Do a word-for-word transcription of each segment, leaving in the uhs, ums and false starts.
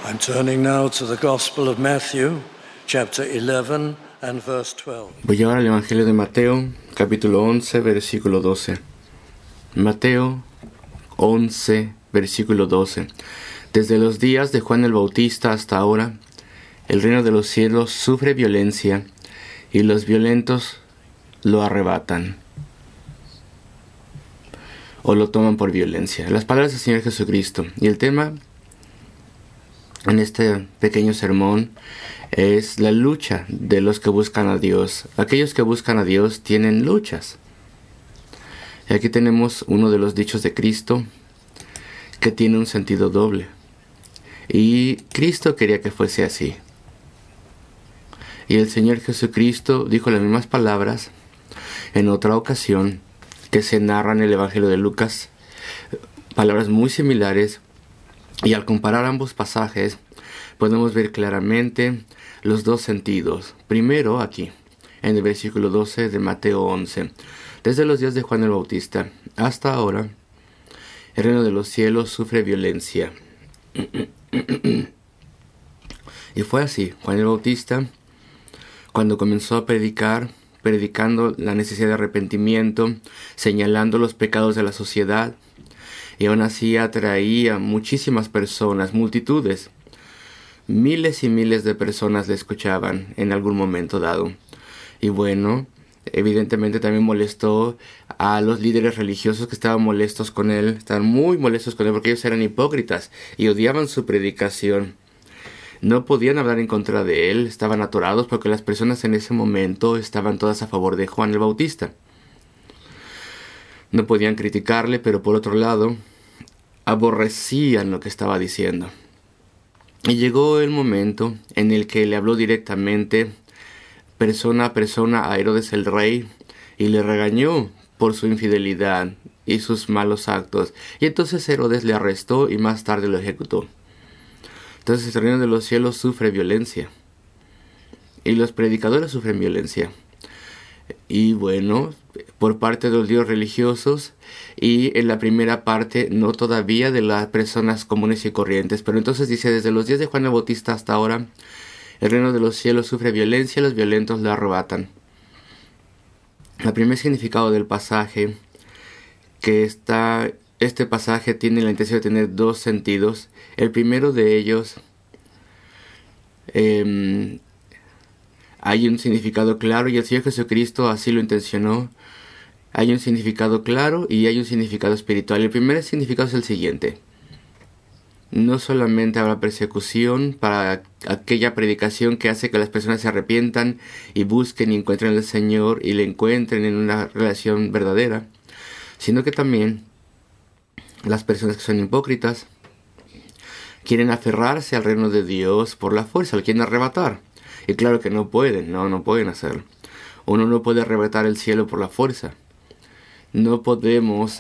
I'm turning now to the Gospel of Matthew, chapter eleven and verse twelve. Voy ahora al Evangelio de Mateo, capítulo once, versículo doce. Mateo once, versículo doce. Desde los días de Juan el Bautista hasta ahora, el reino de los cielos sufre violencia y los violentos lo arrebatan o lo toman por violencia. Las palabras del Señor Jesucristo. Y el tema en este pequeño sermón es la lucha de los que buscan a Dios. Aquellos que buscan a Dios tienen luchas. Y aquí tenemos uno de los dichos de Cristo que tiene un sentido doble. Y Cristo quería que fuese así. Y el Señor Jesucristo dijo las mismas palabras en otra ocasión que se narran en el Evangelio de Lucas. Palabras muy similares. Y al comparar ambos pasajes, podemos ver claramente los dos sentidos. Primero, aquí, en el versículo doce de Mateo once. Desde los días de Juan el Bautista hasta ahora, el reino de los cielos sufre violencia. Y fue así. Juan el Bautista, cuando comenzó a predicar, predicando la necesidad de arrepentimiento, señalando los pecados de la sociedad, y aún así atraía muchísimas personas, multitudes. Miles y miles de personas le escuchaban en algún momento dado. Y bueno, evidentemente también molestó a los líderes religiosos que estaban molestos con él. Estaban muy molestos con él porque ellos eran hipócritas y odiaban su predicación. No podían hablar en contra de él, estaban atorados porque las personas en ese momento estaban todas a favor de Juan el Bautista. No podían criticarle, pero por otro lado, aborrecían lo que estaba diciendo. Y llegó el momento en el que le habló directamente, persona a persona, a Herodes el rey, y le regañó por su infidelidad y sus malos actos. Y entonces Herodes le arrestó y más tarde lo ejecutó. Entonces el reino de los cielos sufre violencia. Y los predicadores sufren violencia. Y bueno, por parte de los líderes religiosos, y en la primera parte no todavía de las personas comunes y corrientes. Pero entonces dice, desde los días de Juan el Bautista hasta ahora, el reino de los cielos sufre violencia y los violentos lo arrebatan. El primer significado del pasaje, que está, este pasaje tiene la intención de tener dos sentidos. El primero de ellos, eh, hay un significado claro y el Señor Jesucristo así lo intencionó. Hay un significado claro y hay un significado espiritual. El primer significado es el siguiente. No solamente habrá persecución para aquella predicación que hace que las personas se arrepientan y busquen y encuentren al Señor y le encuentren en una relación verdadera, sino que también las personas que son hipócritas quieren aferrarse al reino de Dios por la fuerza, lo quieren arrebatar. Y claro que no pueden, no, no pueden hacerlo. Uno no puede arrebatar el cielo por la fuerza. No podemos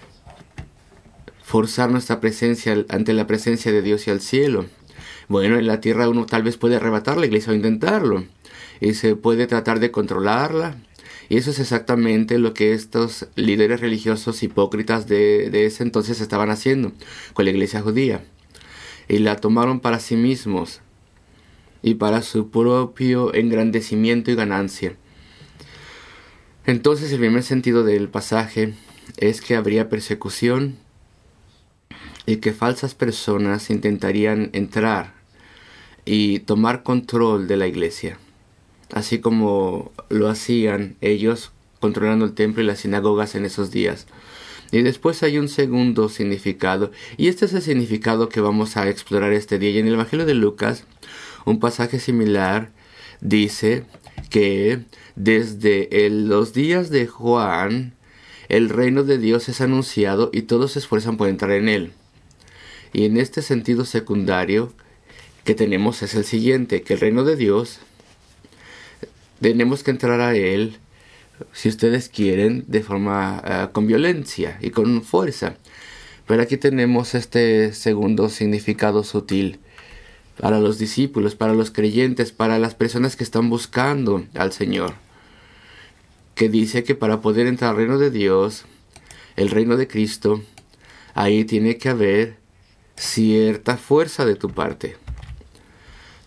forzar nuestra presencia ante la presencia de Dios y al cielo. Bueno, en la tierra uno tal vez puede arrebatar la iglesia o intentarlo. Y se puede tratar de controlarla. Y eso es exactamente lo que estos líderes religiosos hipócritas de, de ese entonces estaban haciendo con la iglesia judía. Y la tomaron para sí mismos y para su propio engrandecimiento y ganancia. Entonces el primer sentido del pasaje es que habría persecución y que falsas personas intentarían entrar y tomar control de la iglesia, así como lo hacían ellos controlando el templo y las sinagogas en esos días. Y después hay un segundo significado, y este es el significado que vamos a explorar este día. Y en el Evangelio de Lucas, un pasaje similar dice que desde el, los días de Juan, el reino de Dios es anunciado y todos se esfuerzan por entrar en él. Y en este sentido secundario que tenemos es el siguiente, que el reino de Dios, tenemos que entrar a él, si ustedes quieren, de forma uh, con violencia y con fuerza. Pero aquí tenemos este segundo significado sutil para los discípulos, para los creyentes, para las personas que están buscando al Señor, que dice que para poder entrar al reino de Dios, el reino de Cristo, ahí tiene que haber cierta fuerza de tu parte.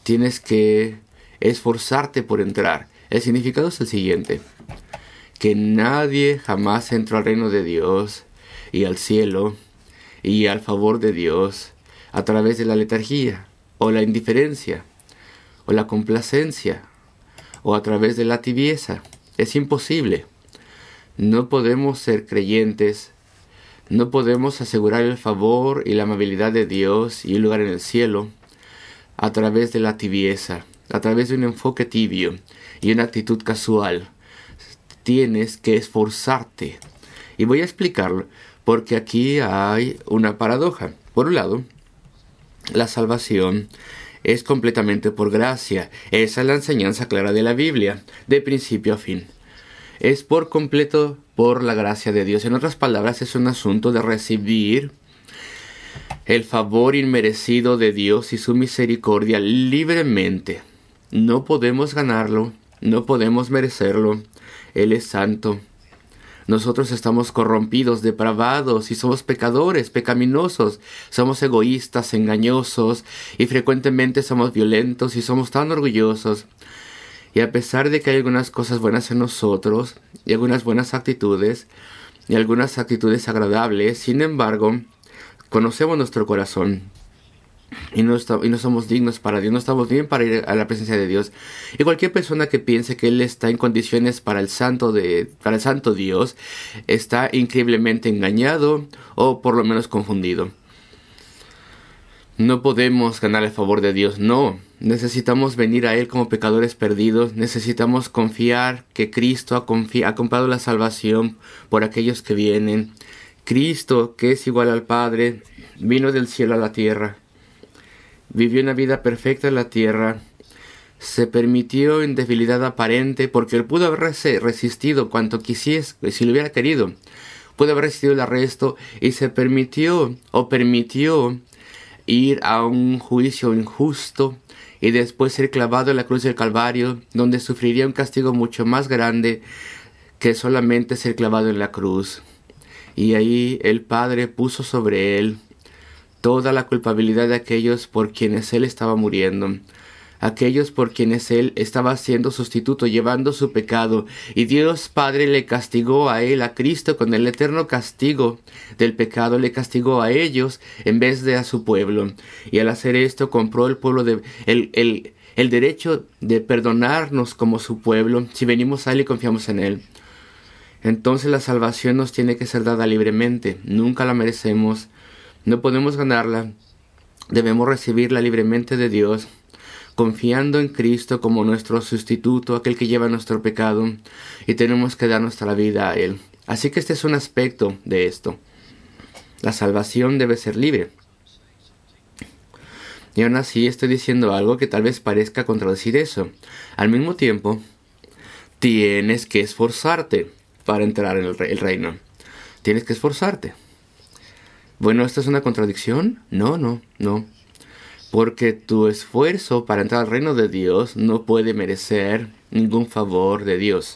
tienes que esforzarte por entrar. El significado es el siguiente: que nadie jamás entró al reino de Dios y al cielo y al favor de Dios a través de la letargía o la indiferencia o la complacencia o a través de la tibieza. Es imposible. No podemos ser creyentes, no podemos asegurar el favor y la amabilidad de Dios y un lugar en el cielo a través de la tibieza, a través de un enfoque tibio y una actitud casual. Tienes que esforzarte. Y voy a explicarlo, porque aquí hay una paradoja. Por un lado, la salvación es completamente por gracia. Esa es la enseñanza clara de la Biblia, de principio a fin. Es por completo por la gracia de Dios. En otras palabras, es un asunto de recibir el favor inmerecido de Dios y su misericordia libremente. No podemos ganarlo, no podemos merecerlo. Él es santo. Nosotros estamos corrompidos, depravados y somos pecadores, pecaminosos. Somos egoístas, engañosos y frecuentemente somos violentos y somos tan orgullosos. Y a pesar de que hay algunas cosas buenas en nosotros y algunas buenas actitudes y algunas actitudes agradables, sin embargo, conocemos nuestro corazón. Y no, está, y no somos dignos para Dios, no estamos bien para ir a la presencia de Dios. Y cualquier persona que piense que Él está en condiciones para el santo, de, para el santo Dios, está increíblemente engañado o por lo menos confundido. No podemos ganar el favor de Dios, no. Necesitamos venir a Él como pecadores perdidos. Necesitamos confiar que Cristo ha, confi- ha comprado la salvación por aquellos que vienen. Cristo, que es igual al Padre, vino del cielo a la tierra. Vivió una vida perfecta en la tierra, se permitió en debilidad aparente, porque él pudo haber resistido cuanto quisiese, si lo hubiera querido. Pudo haber resistido el arresto y se permitió o permitió ir a un juicio injusto y después ser clavado en la cruz del Calvario, donde sufriría un castigo mucho más grande que solamente ser clavado en la cruz. Y ahí el Padre puso sobre él toda la culpabilidad de aquellos por quienes él estaba muriendo, aquellos por quienes él estaba siendo sustituto, llevando su pecado, y Dios Padre le castigó a él, a Cristo, con el eterno castigo del pecado, le castigó a ellos en vez de a su pueblo, y al hacer esto compró el pueblo de, el, el, el derecho de perdonarnos como su pueblo, si venimos a él y confiamos en él. Entonces la salvación nos tiene que ser dada libremente, nunca la merecemos. No podemos ganarla, debemos recibirla libremente de Dios, confiando en Cristo como nuestro sustituto, aquel que lleva nuestro pecado, y tenemos que dar nuestra vida a Él. Así que este es un aspecto de esto. La salvación debe ser libre. Y aún así estoy diciendo algo que tal vez parezca contradecir eso. Al mismo tiempo, tienes que esforzarte para entrar en el, re- el reino. Tienes que esforzarte. Bueno, ¿esto es una contradicción? No, no, no. Porque tu esfuerzo para entrar al reino de Dios no puede merecer ningún favor de Dios.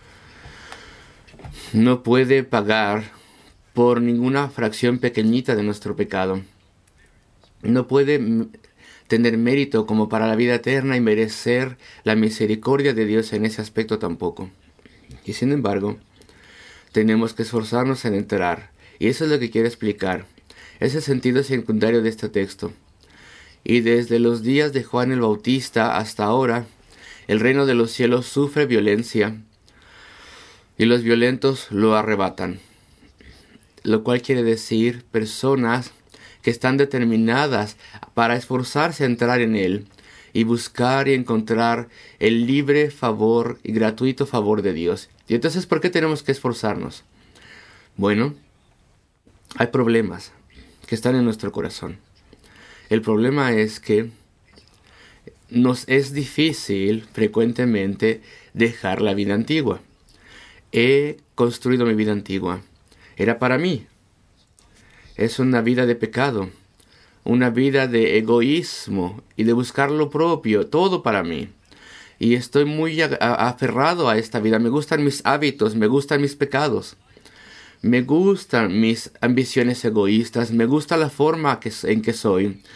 No puede pagar por ninguna fracción pequeñita de nuestro pecado. No puede m- tener mérito como para la vida eterna y merecer la misericordia de Dios en ese aspecto tampoco. Y sin embargo, tenemos que esforzarnos en entrar. Y eso es lo que quiero explicar. Es el sentido secundario de este texto. Y desde los días de Juan el Bautista hasta ahora, el reino de los cielos sufre violencia y los violentos lo arrebatan. Lo cual quiere decir personas que están determinadas para esforzarse a entrar en él y buscar y encontrar el libre favor y gratuito favor de Dios. Y entonces, ¿por qué tenemos que esforzarnos? Bueno, hay problemas que están en nuestro corazón. El problema es que nos es difícil frecuentemente dejar la vida antigua. He construido mi vida antigua. Era para mí. Es una vida de pecado, una vida de egoísmo y de buscar lo propio, todo para mí. Y estoy muy a- a- aferrado a esta vida. Me gustan mis hábitos, me gustan mis pecados. Me gustan mis ambiciones egoístas, me gusta la forma que, en que soy.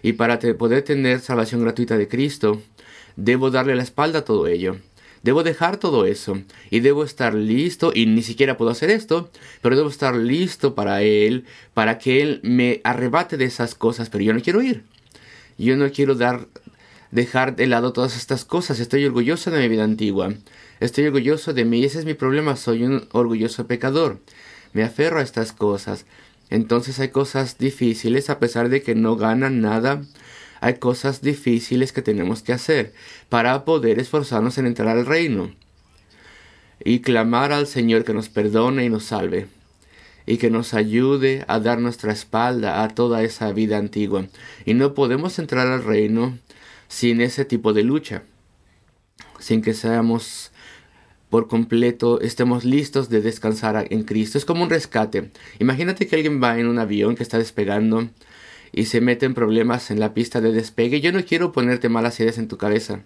Y para te- poder tener salvación gratuita de Cristo, debo darle la espalda a todo ello. Debo dejar todo eso y debo estar listo, y ni siquiera puedo hacer esto, pero debo estar listo para Él, para que Él me arrebate de esas cosas, pero yo no quiero ir. Yo no quiero dar, dejar de lado todas estas cosas. Estoy orgulloso de mi vida antigua. Estoy orgulloso de mí y ese es mi problema. Soy un orgulloso pecador. Me aferro a estas cosas. Entonces hay cosas difíciles a pesar de que no ganan nada. Hay cosas difíciles que tenemos que hacer para poder esforzarnos en entrar al reino y clamar al Señor que nos perdone y nos salve y que nos ayude a dar nuestra espalda a toda esa vida antigua. Y no podemos entrar al reino sin ese tipo de lucha, sin que seamos por completo, estemos listos de descansar en Cristo. Es como un rescate. Imagínate que alguien va en un avión que está despegando y se mete en problemas en la pista de despegue. Yo no quiero ponerte malas ideas en tu cabeza.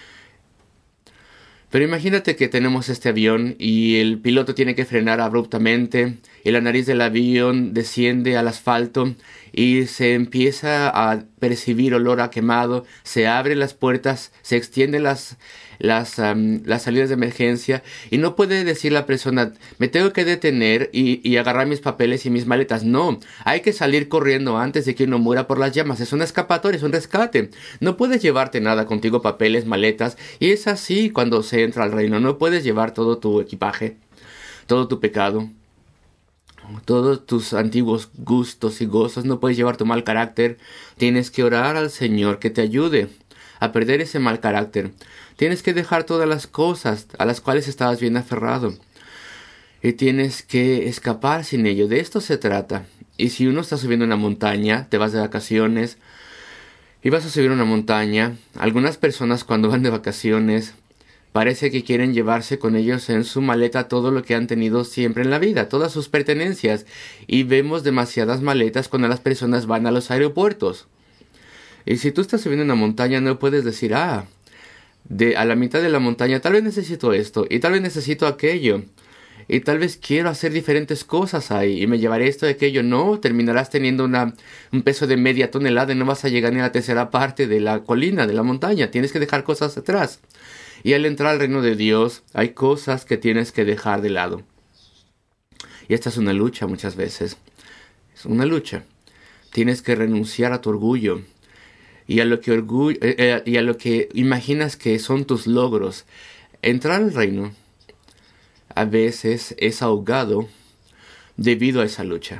Pero imagínate que tenemos este avión y el piloto tiene que frenar abruptamente y la nariz del avión desciende al asfalto y se empieza a percibir olor a quemado, se abren las puertas, se extienden las, las, um, las salidas de emergencia y no puede decir la persona, me tengo que detener y, y agarrar mis papeles y mis maletas. No, hay que salir corriendo antes de que uno muera por las llamas. Es una escapatoria, es un rescate. No puedes llevarte nada contigo, papeles, maletas, y es así cuando se entra al reino. No puedes llevar todo tu equipaje, todo tu pecado, todos tus antiguos gustos y gozos. No puedes llevar tu mal carácter. Tienes que orar al Señor que te ayude a perder ese mal carácter. Tienes que dejar todas las cosas a las cuales estabas bien aferrado y tienes que escapar sin ello. De esto se trata. Y si uno está subiendo una montaña, te vas de vacaciones y vas a subir una montaña, algunas personas cuando van de vacaciones parece que quieren llevarse con ellos en su maleta todo lo que han tenido siempre en la vida, todas sus pertenencias. Y vemos demasiadas maletas cuando las personas van a los aeropuertos. Y si tú estás subiendo una montaña, no puedes decir, ah, de a la mitad de la montaña tal vez necesito esto y tal vez necesito aquello. Y tal vez quiero hacer diferentes cosas ahí y me llevaré esto y aquello. No, terminarás teniendo una, un peso de media tonelada y no vas a llegar ni a la tercera parte de la colina, de la montaña. Tienes que dejar cosas atrás. Y al entrar al reino de Dios, hay cosas que tienes que dejar de lado. Y esta es una lucha muchas veces. Es una lucha. Tienes que renunciar a tu orgullo y a lo que, orgullo, eh, eh, y a lo que imaginas que son tus logros. Entrar al reino a veces es ahogado debido a esa lucha.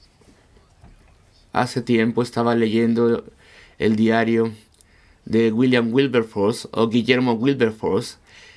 Hace tiempo estaba leyendo el diario de William Wilberforce o Guillermo Wilberforce.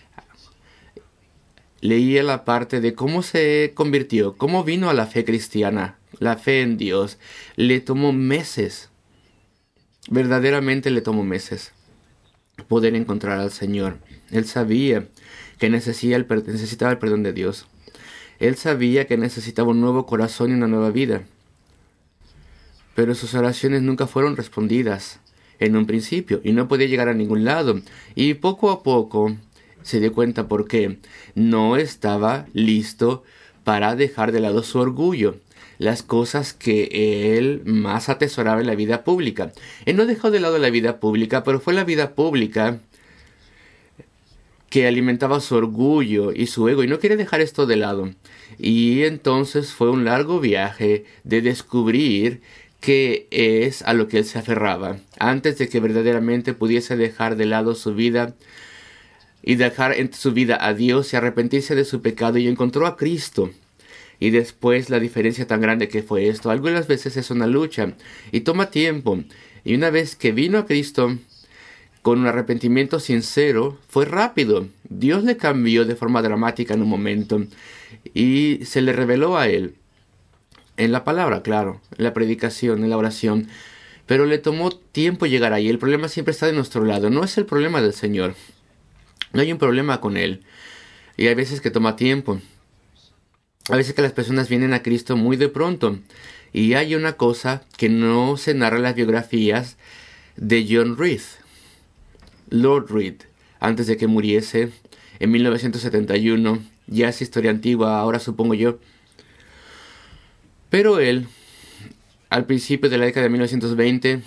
Leía la parte de cómo se convirtió, cómo vino a la fe cristiana, la fe en Dios. Le tomó meses, verdaderamente le tomó meses poder encontrar al Señor. Él sabía que necesitaba el, necesitaba el perdón de Dios. Él sabía que necesitaba un nuevo corazón y una nueva vida. Pero sus oraciones nunca fueron respondidas en un principio y no podía llegar a ningún lado. Y poco a poco se dio cuenta por qué. No estaba listo para dejar de lado su orgullo, las cosas que él más atesoraba en la vida pública. Él no dejó de lado la vida pública, pero fue la vida pública que alimentaba su orgullo y su ego y no quería dejar esto de lado. Y entonces fue un largo viaje de descubrir qué es a lo que él se aferraba antes de que verdaderamente pudiese dejar de lado su vida y dejar en su vida a Dios y arrepentirse de su pecado, y encontró a Cristo. Y después la diferencia tan grande que fue esto. Algunas veces es una lucha y toma tiempo. Y una vez que vino a Cristo con un arrepentimiento sincero, fue rápido. Dios le cambió de forma dramática en un momento y se le reveló a él. En la palabra, claro, en la predicación, en la oración. Pero le tomó tiempo llegar ahí. El problema siempre está de nuestro lado. No es el problema del Señor. No hay un problema con Él. Y hay veces que toma tiempo. A veces que las personas vienen a Cristo muy de pronto. Y hay una cosa que no se narra en las biografías de John Reed. Lord Reed, antes de que muriese en mil novecientos setenta y uno. Ya es historia antigua, ahora supongo yo. Pero él, al principio de la década de mil novecientos veinte,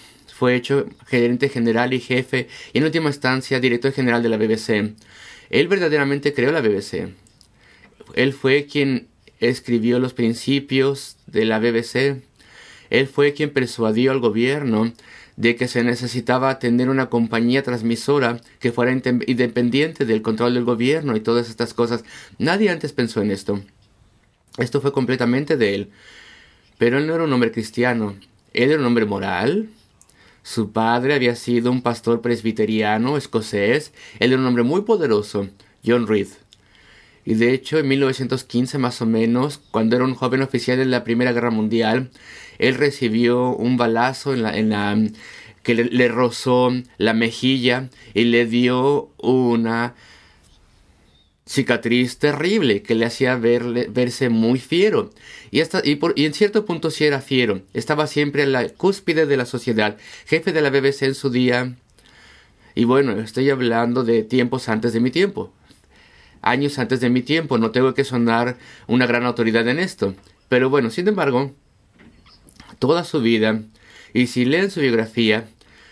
fue hecho gerente general y jefe, y en última instancia director general de la B B C. Él verdaderamente creó la B B C. Él fue quien escribió los principios de la B B C. Él fue quien persuadió al gobierno de que se necesitaba tener una compañía transmisora que fuera independiente del control del gobierno y todas estas cosas. Nadie antes pensó en esto. Esto fue completamente de él. Pero él no era un hombre cristiano. Él era un hombre moral. Su padre había sido un pastor presbiteriano escocés. Él era un hombre muy poderoso, John Reed. Y de hecho, en mil novecientos quince más o menos, cuando era un joven oficial de la Primera Guerra Mundial, él recibió un balazo en la, en la que le, le rozó la mejilla y le dio una cicatriz terrible que le hacía verle, verse muy fiero. Y, hasta, y, por, y en cierto punto sí era fiero. Estaba siempre en la cúspide de la sociedad, jefe de la B B C en su día. Y bueno, estoy hablando de tiempos antes de mi tiempo. Años antes de mi tiempo, no tengo que sonar una gran autoridad en esto. Pero bueno, sin embargo, toda su vida, y si leen su biografía,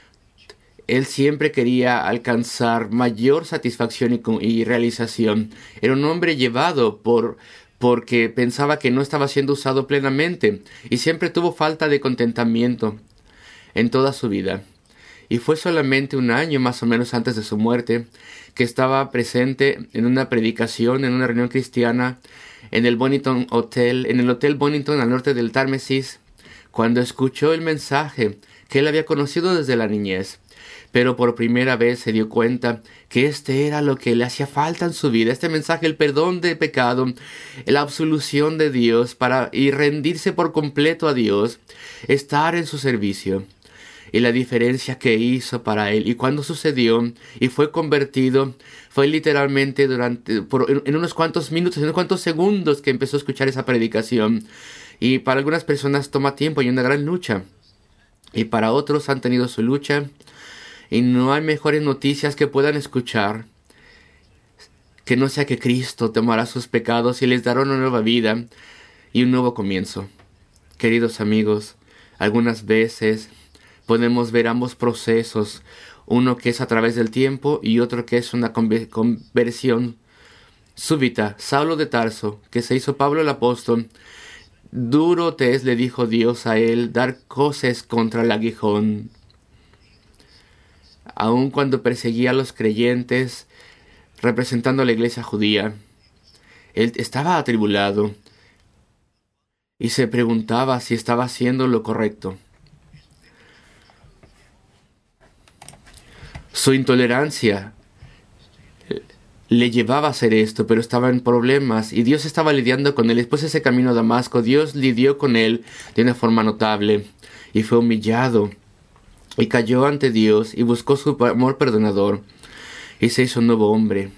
él siempre quería alcanzar mayor satisfacción y, y realización. Era un hombre llevado por porque pensaba que no estaba siendo usado plenamente, y siempre tuvo falta de contentamiento en toda su vida. Y fue solamente un año más o menos antes de su muerte que estaba presente en una predicación, en una reunión cristiana, en el Bonington Hotel, en el Hotel Bonington al norte del Támesis, cuando escuchó el mensaje que él había conocido desde la niñez. Pero por primera vez se dio cuenta que este era lo que le hacía falta en su vida, este mensaje, el perdón de pecado, la absolución de Dios para y rendirse por completo a Dios, estar en su servicio. Y la diferencia que hizo para él, y cuando sucedió y fue convertido, fue literalmente durante por, en, en unos cuantos minutos, en unos cuantos segundos que empezó a escuchar esa predicación. Y para algunas personas toma tiempo y una gran lucha, y para otros han tenido su lucha, y no hay mejores noticias que puedan escuchar que no sea que Cristo tomará sus pecados y les dará una nueva vida y un nuevo comienzo. Queridos amigos, algunas veces podemos ver ambos procesos, uno que es a través del tiempo y otro que es una conversión súbita. Saulo de Tarso, que se hizo Pablo el apóstol, duro te es, le dijo Dios a él, dar coces contra el aguijón. Aun cuando perseguía a los creyentes, representando a la iglesia judía, él estaba atribulado y se preguntaba si estaba haciendo lo correcto. Su intolerancia le llevaba a hacer esto, pero estaba en problemas y Dios estaba lidiando con él. Después de ese camino a Damasco, Dios lidió con él de una forma notable y fue humillado y cayó ante Dios y buscó su amor perdonador y se hizo un nuevo hombre.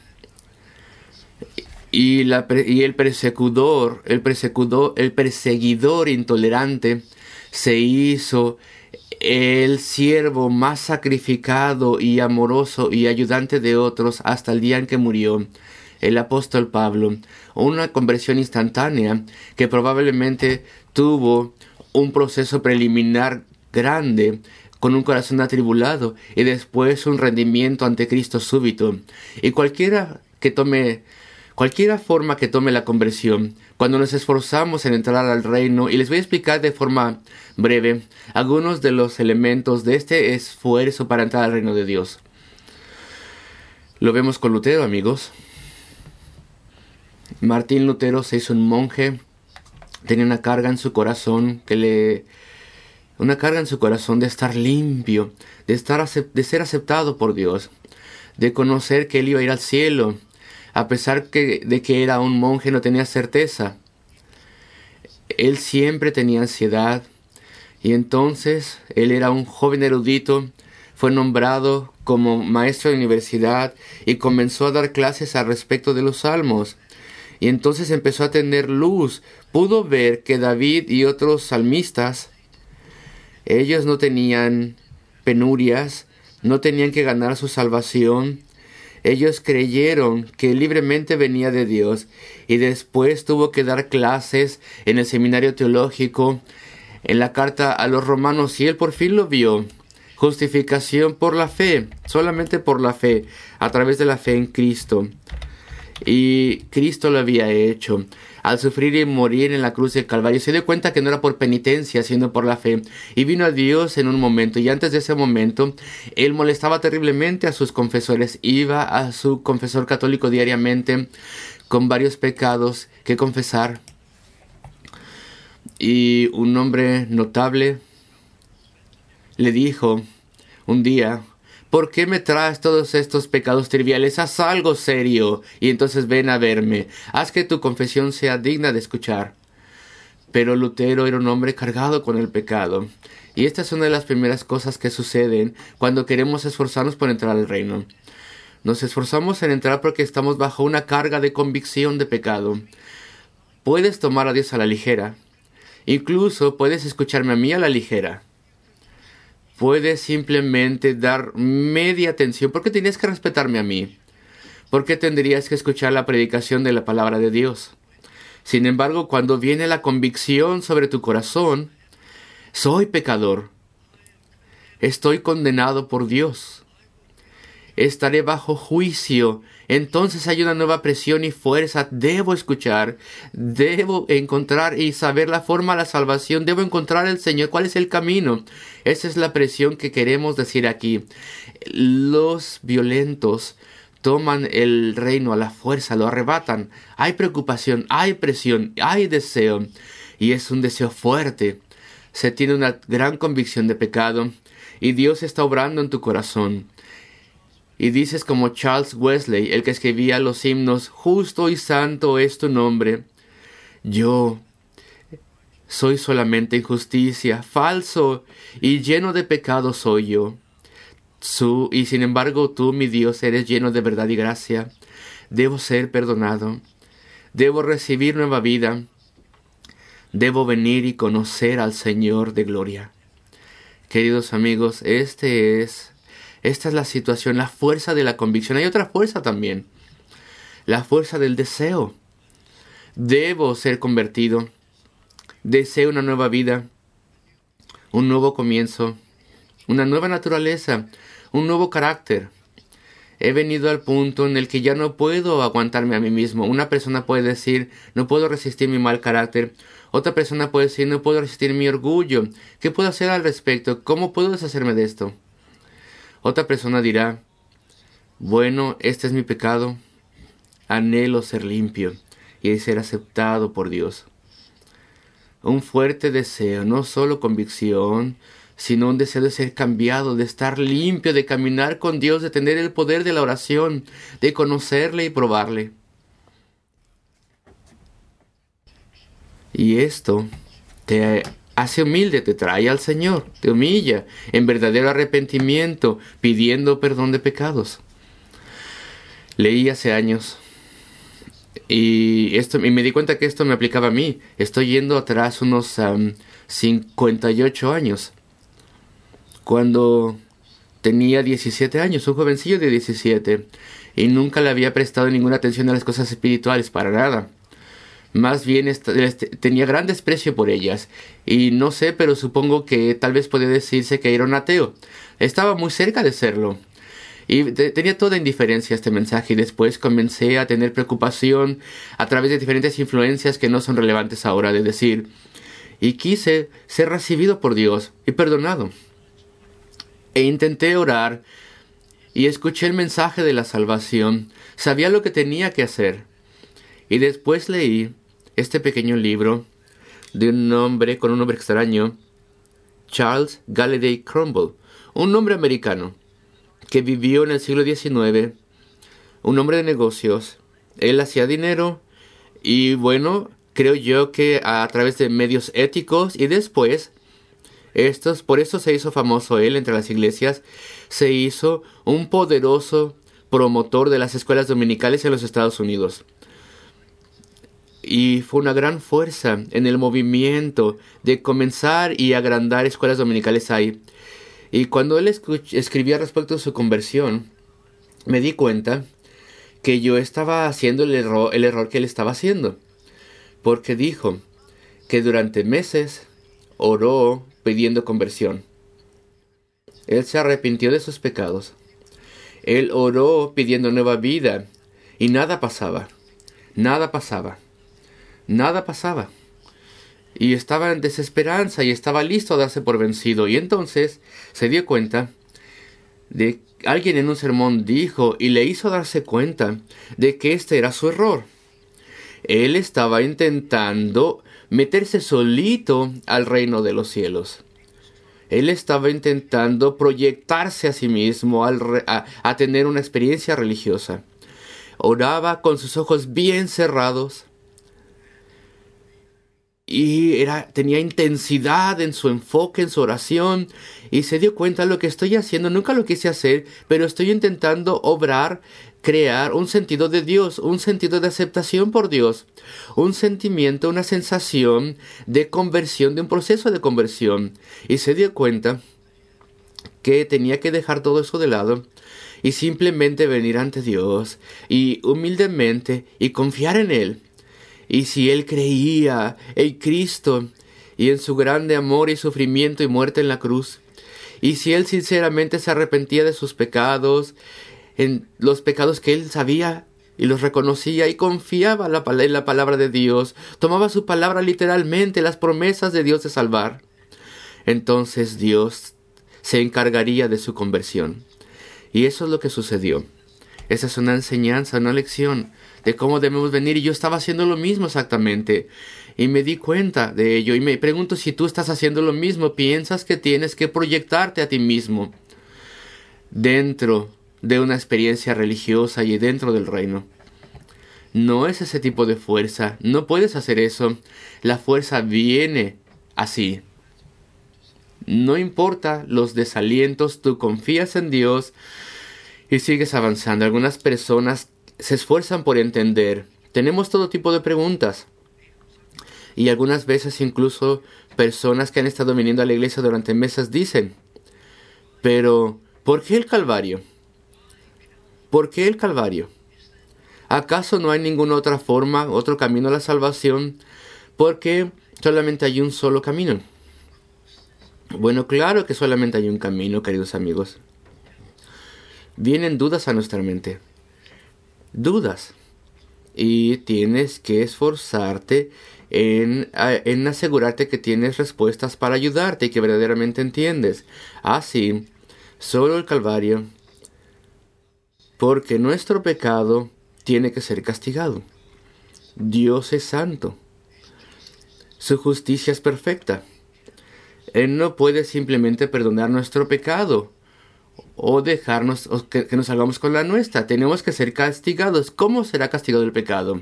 Y, la, y el perseguidor, el perseguidor, el perseguidor intolerante se hizo el siervo más sacrificado y amoroso y ayudante de otros hasta el día en que murió, el apóstol Pablo. Una conversión instantánea que probablemente tuvo un proceso preliminar grande con un corazón atribulado y después un rendimiento ante Cristo súbito. Y cualquiera que tome Cualquiera forma que tome la conversión, cuando nos esforzamos en entrar al reino, y les voy a explicar de forma breve algunos de los elementos de este esfuerzo para entrar al reino de Dios. Lo vemos con Lutero, amigos. Martín Lutero se hizo un monje, tenía una carga en su corazón que le... una carga en su corazón de estar limpio, de, estar de ser aceptado por Dios, de conocer que él iba a ir al cielo. A pesar que, de que era un monje, no tenía certeza. Él siempre tenía ansiedad. Y entonces, él era un joven erudito, fue nombrado como maestro de universidad y comenzó a dar clases al respecto de los salmos. Y entonces empezó a tener luz. Pudo ver que David y otros salmistas, ellos no tenían penurias, no tenían que ganar su salvación. Ellos creyeron que libremente venía de Dios y después tuvo que dar clases en el seminario teológico, en la carta a los romanos, y él por fin lo vio. justificación por la fe, solamente por la fe, a través de la fe en Cristo. Y Cristo lo había hecho. Al sufrir y morir en la cruz del Calvario, se dio cuenta que no era por penitencia, sino por la fe. Y vino a Dios en un momento. Y antes de ese momento, Él molestaba terriblemente a sus confesores. Iba a su confesor católico diariamente con varios pecados que confesar. Y un hombre notable le dijo un día: ¿por qué me traes todos estos pecados triviales? Haz algo serio y entonces ven a verme. Haz que tu confesión sea digna de escuchar. Pero Lutero era un hombre cargado con el pecado. Y esta es una de las primeras cosas que suceden cuando queremos esforzarnos por entrar al reino. Nos esforzamos en entrar porque estamos bajo una carga de convicción de pecado. Puedes tomar a Dios a la ligera. Incluso puedes escucharme a mí a la ligera. Puedes simplemente dar media atención. ¿Por qué tienes que respetarme a mí? ¿Por qué tendrías que escuchar la predicación de la palabra de Dios? Sin embargo, cuando viene la convicción sobre tu corazón, soy pecador. Estoy condenado por Dios. Estaré bajo juicio. Entonces hay una nueva presión y fuerza. Debo escuchar. Debo encontrar y saber la forma de la salvación. Debo encontrar al Señor. ¿Cuál es el camino? Esa es la presión que queremos decir aquí. Los violentos toman el reino a la fuerza, lo arrebatan. Hay preocupación, hay presión, hay deseo. Y es un deseo fuerte. Se tiene una gran convicción de pecado. Y Dios está obrando en tu corazón. Y dices como Charles Wesley, el que escribía los himnos: justo y santo es tu nombre. Yo soy solamente injusticia, falso y lleno de pecado soy yo. Su, y sin embargo tú, mi Dios, eres lleno de verdad y gracia. Debo ser perdonado. Debo recibir nueva vida. Debo venir y conocer al Señor de gloria. Queridos amigos, este es... Esta es la situación, la fuerza de la convicción. Hay otra fuerza también. La fuerza del deseo. Debo ser convertido. Deseo una nueva vida. Un nuevo comienzo. Una nueva naturaleza. Un nuevo carácter. He venido al punto en el que ya no puedo aguantarme a mí mismo. Una persona puede decir: no puedo resistir mi mal carácter. Otra persona puede decir: no puedo resistir mi orgullo. ¿Qué puedo hacer al respecto? ¿Cómo puedo deshacerme de esto? Otra persona dirá: bueno, este es mi pecado. Anhelo ser limpio y ser aceptado por Dios. Un fuerte deseo, no solo convicción, sino un deseo de ser cambiado, de estar limpio, de caminar con Dios, de tener el poder de la oración, de conocerle y probarle. Y esto te hace humilde, te trae al Señor, te humilla en verdadero arrepentimiento, pidiendo perdón de pecados. Leí hace años y, esto, y me di cuenta que esto me aplicaba a mí. Estoy yendo atrás unos um, cincuenta y ocho años. Cuando tenía diecisiete años, un jovencillo de diecisiete, y nunca le había prestado ninguna atención a las cosas espirituales, para nada. Más bien tenía gran desprecio por ellas. Y no sé, pero supongo que tal vez podía decirse que era un ateo. Estaba muy cerca de serlo. Y te, tenía toda indiferencia a este mensaje. Y después comencé a tener preocupación a través de diferentes influencias que no son relevantes ahora de decir. Y quise ser recibido por Dios y perdonado. E intenté orar. Y escuché el mensaje de la salvación. Sabía lo que tenía que hacer. Y después leí este pequeño libro de un hombre con un nombre extraño, Charles Galladay Crumble, un hombre americano que vivió en el siglo diecinueve, un hombre de negocios. Él hacía dinero y, bueno, creo yo que a través de medios éticos, y después, estos, por eso se hizo famoso él entre las iglesias, se hizo un poderoso promotor de las escuelas dominicales en los Estados Unidos. Y fue una gran fuerza en el movimiento de comenzar y agrandar escuelas dominicales ahí. Y cuando él escribía respecto a su conversión, me di cuenta que yo estaba haciendo el error, el error que él estaba haciendo. Porque dijo que durante meses oró pidiendo conversión. Él se arrepintió de sus pecados. Él oró pidiendo nueva vida y nada pasaba. Nada pasaba. Nada pasaba. Y estaba en desesperanza y estaba listo a darse por vencido. Y entonces se dio cuenta de que alguien en un sermón dijo y le hizo darse cuenta de que este era su error. Él estaba intentando meterse solito al reino de los cielos. Él estaba intentando proyectarse a sí mismo al re- a, a tener una experiencia religiosa. Oraba con sus ojos bien cerrados. Y era, tenía intensidad en su enfoque, en su oración, y se dio cuenta: lo que estoy haciendo nunca lo quise hacer, pero estoy intentando obrar, crear un sentido de Dios, un sentido de aceptación por Dios, un sentimiento, una sensación de conversión, de un proceso de conversión. Y se dio cuenta que tenía que dejar todo eso de lado y simplemente venir ante Dios y humildemente y confiar en Él. Y si él creía en Cristo y en su grande amor y sufrimiento y muerte en la cruz, y si él sinceramente se arrepentía de sus pecados, en los pecados que él sabía y los reconocía y confiaba en la palabra de Dios, tomaba su palabra literalmente, las promesas de Dios de salvar, entonces Dios se encargaría de su conversión. Y eso es lo que sucedió. Esa es una enseñanza, una lección de cómo debemos venir. Y yo estaba haciendo lo mismo exactamente. Y me di cuenta de ello. Y me pregunto si tú estás haciendo lo mismo. ¿Piensas que tienes que proyectarte a ti mismo dentro de una experiencia religiosa y dentro del reino? No es ese tipo de fuerza. No puedes hacer eso. La fuerza viene así. No importa los desalientos, tú confías en Dios y sigues avanzando. Algunas personas se esfuerzan por entender. Tenemos todo tipo de preguntas. Y algunas veces incluso personas que han estado viniendo a la iglesia durante meses dicen: pero, ¿por qué el Calvario? ¿Por qué el Calvario? ¿Acaso no hay ninguna otra forma, otro camino a la salvación? ¿Por qué solamente hay un solo camino? Bueno, claro que solamente hay un camino, queridos amigos. Vienen dudas a nuestra mente. Dudas. Y tienes que esforzarte en, en asegurarte que tienes respuestas para ayudarte y que verdaderamente entiendes. Así, solo el Calvario, porque nuestro pecado tiene que ser castigado. Dios es santo. Su justicia es perfecta. Él no puede simplemente perdonar nuestro pecado o dejarnos o que, que nos salgamos con la nuestra. Tenemos que ser castigados. ¿Cómo será castigado el pecado?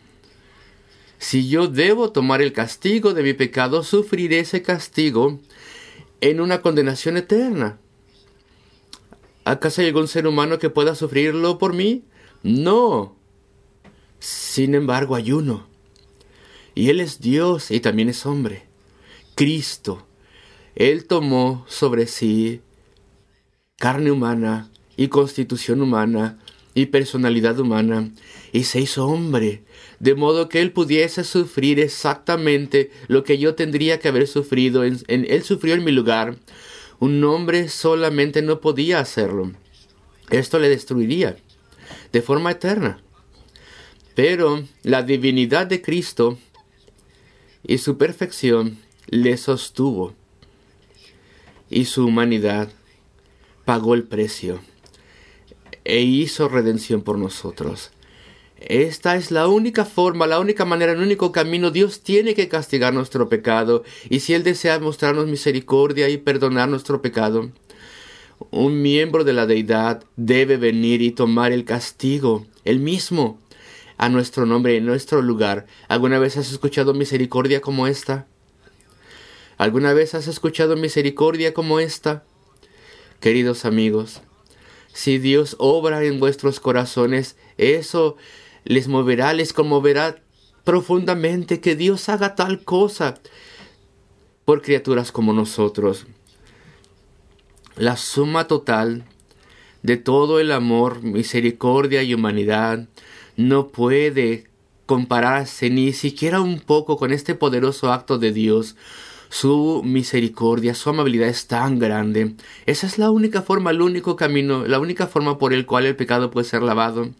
Si yo debo tomar el castigo de mi pecado, sufriré ese castigo en una condenación eterna. ¿Acaso hay algún ser humano que pueda sufrirlo por mí? No. Sin embargo, hay uno. Y Él es Dios y también es hombre. Cristo. Él tomó sobre sí carne humana y constitución humana y personalidad humana y se hizo hombre, de modo que Él pudiese sufrir exactamente lo que yo tendría que haber sufrido. En, en, él sufrió en mi lugar. Un hombre solamente no podía hacerlo. Esto le destruiría de forma eterna. Pero la divinidad de Cristo y su perfección le sostuvo. Y su humanidad pagó el precio e hizo redención por nosotros. Esta es la única forma, la única manera, el único camino. Dios tiene que castigar nuestro pecado. Y si Él desea mostrarnos misericordia y perdonar nuestro pecado, un miembro de la deidad debe venir y tomar el castigo, él mismo, a nuestro nombre, en nuestro lugar. ¿Alguna vez has escuchado misericordia como esta? ¿Alguna vez has escuchado misericordia como esta? Queridos amigos, si Dios obra en vuestros corazones, eso les moverá, les conmoverá profundamente que Dios haga tal cosa por criaturas como nosotros. La suma total de todo el amor, misericordia y humanidad no puede compararse ni siquiera un poco con este poderoso acto de Dios, Su misericordia, su amabilidad es tan grande. Esa es la única forma, el único camino, la única forma por el cual el pecado puede ser lavado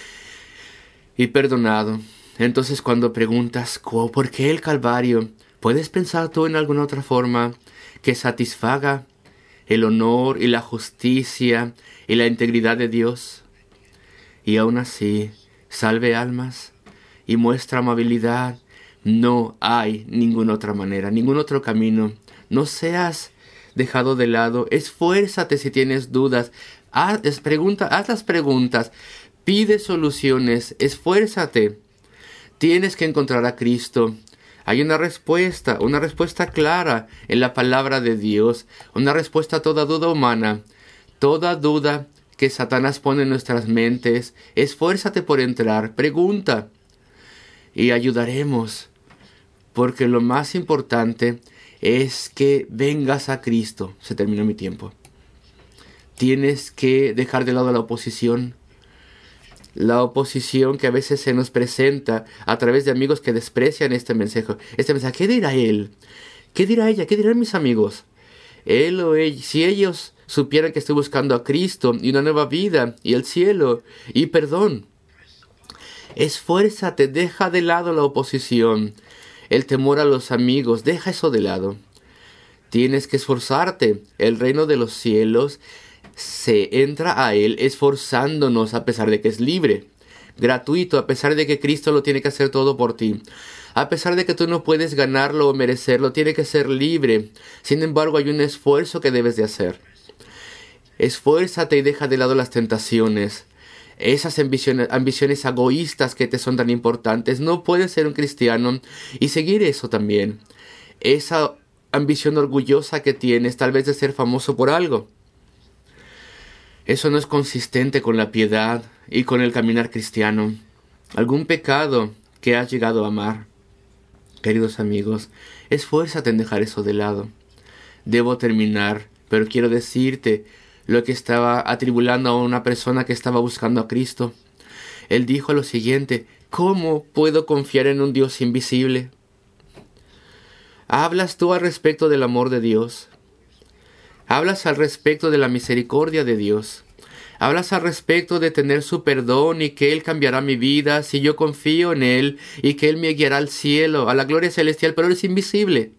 y perdonado. Entonces, cuando preguntas, ¿por qué el Calvario? ¿Puedes pensar tú en alguna otra forma que satisfaga el honor y la justicia y la integridad de Dios? Y aún así, salve almas y muestra amabilidad. No hay ninguna otra manera, ningún otro camino. No seas dejado de lado. Esfuérzate si tienes dudas. Haz, pregunta, haz las preguntas. Pide soluciones. Esfuérzate. Tienes que encontrar a Cristo. Hay una respuesta, una respuesta clara en la palabra de Dios. Una respuesta a toda duda humana. Toda duda que Satanás pone en nuestras mentes. Esfuérzate por entrar. Pregunta. Y ayudaremos. Porque lo más importante es que vengas a Cristo. Se terminó mi tiempo. Tienes que dejar de lado la oposición. La oposición que a veces se nos presenta a través de amigos que desprecian este mensaje. Este mensaje, ¿qué dirá él? ¿Qué dirá ella? ¿Qué dirán mis amigos? Él o ella, si ellos supieran que estoy buscando a Cristo y una nueva vida y el cielo y perdón. Esfuérzate, deja de lado la oposición. El temor a los amigos, deja eso de lado. Tienes que esforzarte. El reino de los cielos se entra a él esforzándonos a pesar de que es libre, gratuito, a pesar de que Cristo lo tiene que hacer todo por ti. A pesar de que tú no puedes ganarlo o merecerlo, tiene que ser libre. Sin embargo, hay un esfuerzo que debes de hacer. Esfuérzate y deja de lado las tentaciones. Esas ambiciones, ambiciones egoístas que te son tan importantes. No puedes ser un cristiano y seguir eso también. Esa ambición orgullosa que tienes, tal vez de ser famoso por algo. Eso no es consistente con la piedad y con el caminar cristiano. Algún pecado que has llegado a amar. Queridos amigos, esfuérzate en dejar eso de lado. Debo terminar, pero quiero decirte lo que estaba atribulando a una persona que estaba buscando a Cristo. Él dijo lo siguiente: ¿cómo puedo confiar en un Dios invisible? ¿Hablas tú al respecto del amor de Dios? ¿Hablas al respecto de la misericordia de Dios? ¿Hablas al respecto de tener su perdón y que Él cambiará mi vida si yo confío en Él y que Él me guiará al cielo, a la gloria celestial, pero Él es invisible?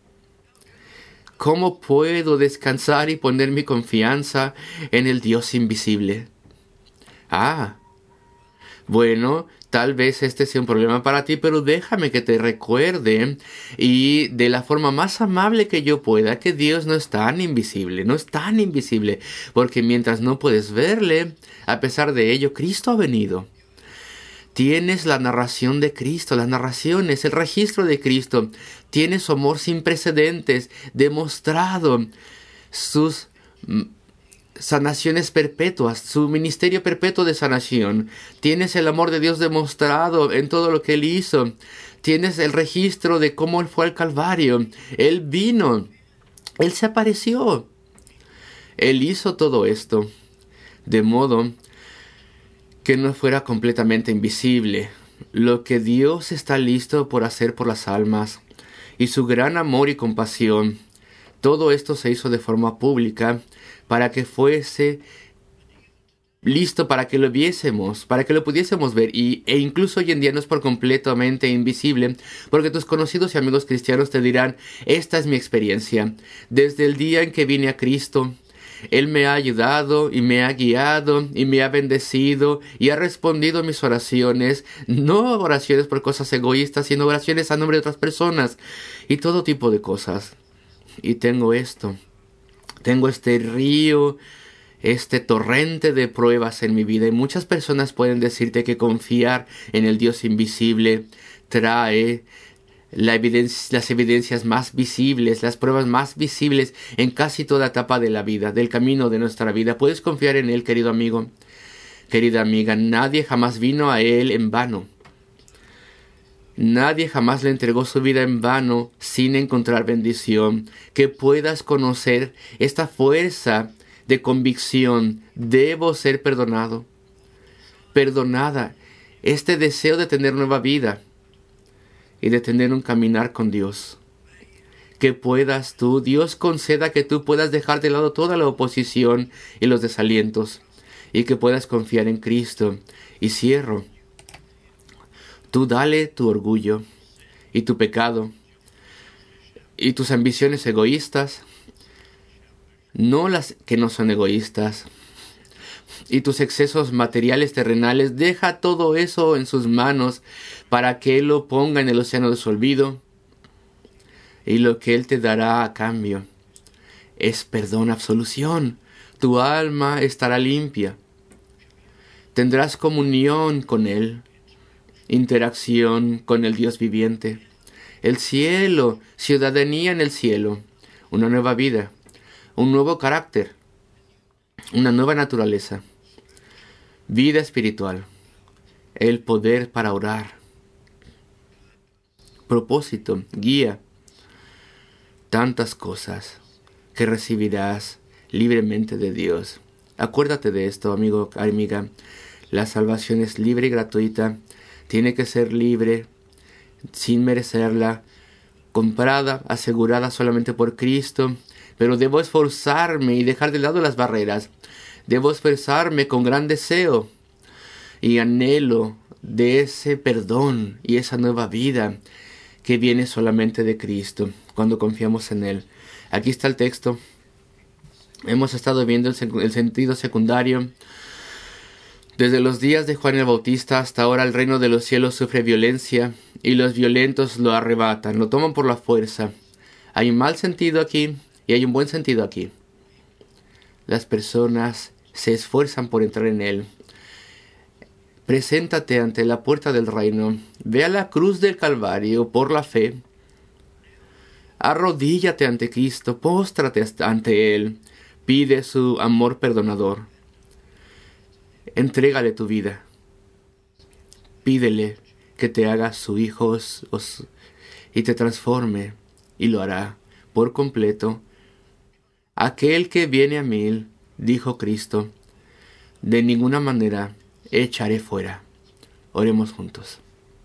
¿Cómo puedo descansar y poner mi confianza en el Dios invisible? Ah, bueno, tal vez este sea un problema para ti, pero déjame que te recuerde y de la forma más amable que yo pueda que Dios no es tan invisible, no es tan invisible, porque mientras no puedes verle, a pesar de ello, Cristo ha venido. Tienes la narración de Cristo, las narraciones, el registro de Cristo. Tienes su amor sin precedentes, demostrado sus sanaciones perpetuas, su ministerio perpetuo de sanación. Tienes el amor de Dios demostrado en todo lo que Él hizo. Tienes el registro de cómo Él fue al Calvario. Él vino. Él se apareció. Él hizo todo esto de modo que no fuera completamente invisible. Lo que Dios está listo por hacer por las almas y su gran amor y compasión. Todo esto se hizo de forma pública para que fuese listo para que lo viésemos, para que lo pudiésemos ver, y, e incluso hoy en día no es por completamente invisible, porque tus conocidos y amigos cristianos te dirán: esta es mi experiencia. Desde el día en que vine a Cristo, Él me ha ayudado y me ha guiado y me ha bendecido y ha respondido a mis oraciones, no oraciones por cosas egoístas, sino oraciones a nombre de otras personas y todo tipo de cosas. Y tengo esto, tengo este río, este torrente de pruebas en mi vida, y muchas personas pueden decirte que confiar en el Dios invisible trae la evidencia, las evidencias más visibles, las pruebas más visibles en casi toda etapa de la vida, del camino de nuestra vida. Puedes confiar en Él, querido amigo, querida amiga. Nadie jamás vino a Él en vano. Nadie jamás le entregó su vida en vano sin encontrar bendición. Que puedas conocer esta fuerza de convicción: debo ser perdonado, perdonada. Este deseo de tener nueva vida y de tener un caminar con Dios. que puedas tú, Dios conceda que tú puedas dejar de lado toda la oposición y los desalientos, y que puedas confiar en Cristo. Y cierro. Tú dale tu orgullo y tu pecado y tus ambiciones egoístas, no las que no son egoístas, y tus excesos materiales terrenales, deja todo eso en sus manos para que Él lo ponga en el océano de su olvido, y lo que Él te dará a cambio es perdón, absolución. Tu alma estará limpia, tendrás comunión con Él, interacción con el Dios viviente, el cielo, ciudadanía en el cielo, una nueva vida, un nuevo carácter, una nueva naturaleza, vida espiritual, el poder para orar, propósito, guía, tantas cosas que recibirás libremente de Dios. Acuérdate de esto, amigo, amiga. La salvación es libre y gratuita. Tiene que ser libre, sin merecerla, comprada, asegurada solamente por Cristo. Pero debo esforzarme y dejar de lado las barreras. Debo esforzarme con gran deseo y anhelo de ese perdón y esa nueva vida que viene solamente de Cristo cuando confiamos en Él. Aquí está el texto. Hemos estado viendo el, el sentido secundario. Desde los días de Juan el Bautista hasta ahora el reino de los cielos sufre violencia y los violentos lo arrebatan, lo toman por la fuerza. Hay un mal sentido aquí y hay un buen sentido aquí. Las personas se esfuerzan por entrar en Él. Preséntate ante la puerta del reino. Ve a la cruz del Calvario por la fe. Arrodíllate ante Cristo, póstrate ante Él. Pide su amor perdonador. Entrégale tu vida. Pídele que te haga su hijo y te transforme, y lo hará por completo. Aquel que viene a mí, dijo Cristo, de ninguna manera echaré fuera. Oremos juntos.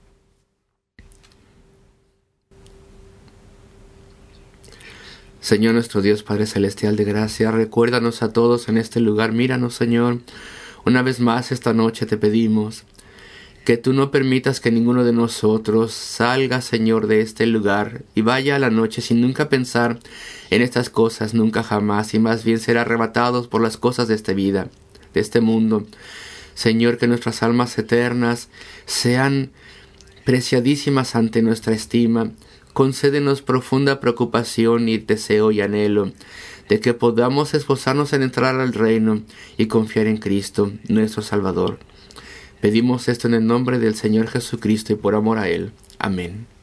Señor nuestro Dios, Padre Celestial de gracia, recuérdanos a todos en este lugar. Míranos, Señor. Una vez más esta noche te pedimos que tú no permitas que ninguno de nosotros salga, Señor, de este lugar y vaya a la noche sin nunca pensar en estas cosas, nunca jamás, y más bien ser arrebatados por las cosas de esta vida, de este mundo. Señor, que nuestras almas eternas sean preciadísimas ante nuestra estima. Concédenos profunda preocupación y deseo y anhelo de que podamos esforzarnos en entrar al reino y confiar en Cristo, nuestro Salvador. Pedimos esto en el nombre del Señor Jesucristo y por amor a Él. Amén.